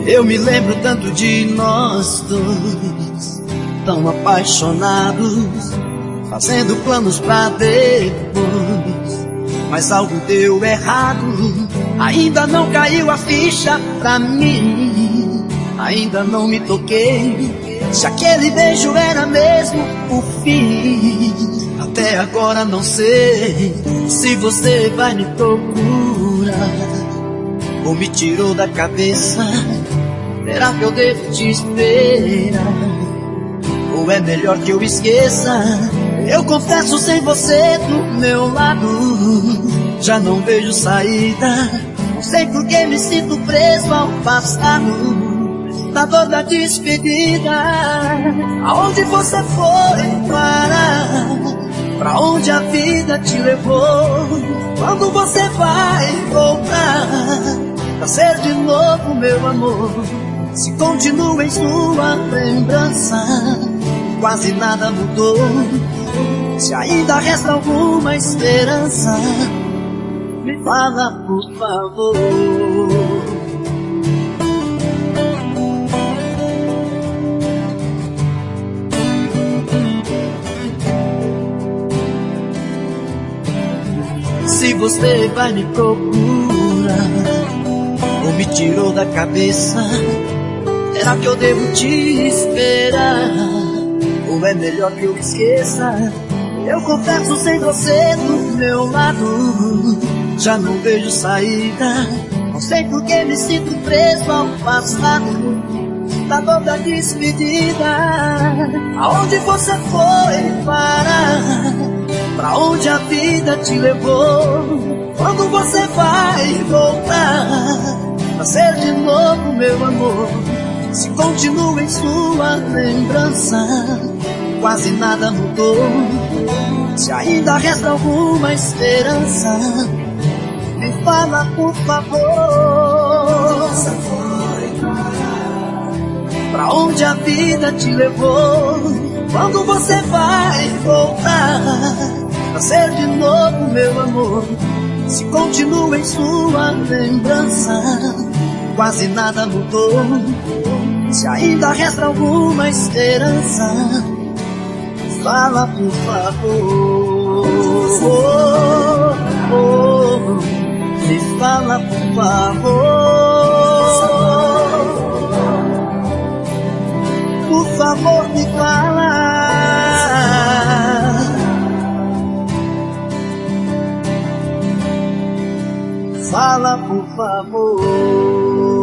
Eu me lembro tanto de nós dois, tão apaixonados, fazendo planos pra depois. Mas algo deu errado, ainda não caiu a ficha pra mim. Ainda não me toquei se aquele beijo era mesmo o fim. Até agora não sei se você vai me procurar ou me tirou da cabeça. Será que eu devo te esperar? Ou é melhor que eu esqueça? Eu confesso, sem você do meu lado já não vejo saída. Não sei por que me sinto preso ao passado, na dor da despedida. Aonde você foi parar? Pra onde a vida te levou? Quando você vai voltar pra ser de novo meu amor? Se continua em sua lembrança, quase nada mudou. Se ainda resta alguma esperança, me fala por favor. Se você vai me procurar ou me tirou da cabeça, será que eu devo te esperar? Ou é melhor que eu esqueça? Eu confesso, sem você do meu lado já não vejo saída. Não sei por que me sinto preso ao passado, na dor da despedida. Aonde você foi parar? Pra onde a vida te levou? Quando você vai voltar pra ser de novo meu amor? Se continua em sua lembrança, quase nada mudou. Se ainda resta alguma esperança, me fala por favor. Pra onde a vida te levou? Quando você vai voltar pra ser de novo meu amor? Se continua em sua lembrança, quase nada mudou. Se ainda resta alguma esperança, fala por favor. Me fala por favor. Por favor, me fala. Fala por favor.